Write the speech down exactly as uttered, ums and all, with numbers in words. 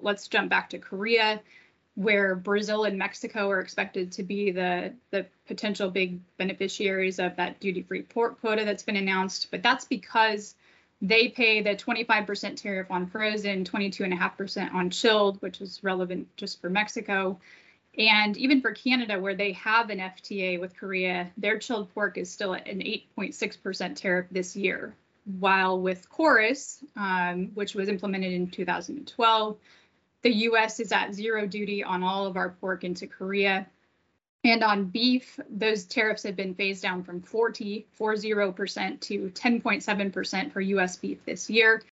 let's jump back to Korea, where Brazil and Mexico are expected to be the, the potential big beneficiaries of that duty-free pork quota that's been announced. But that's because they pay the twenty-five percent tariff on frozen, twenty-two point five percent on chilled, which is relevant just for Mexico. And even for Canada, where they have an F T A with Korea, their chilled pork is still at an eight point six percent tariff this year. While with Chorus, um, which was implemented in two thousand twelve, the U S is at zero duty on all of our pork into Korea. And on beef, those tariffs have been phased down from forty percent to ten point seven percent for U S beef this year.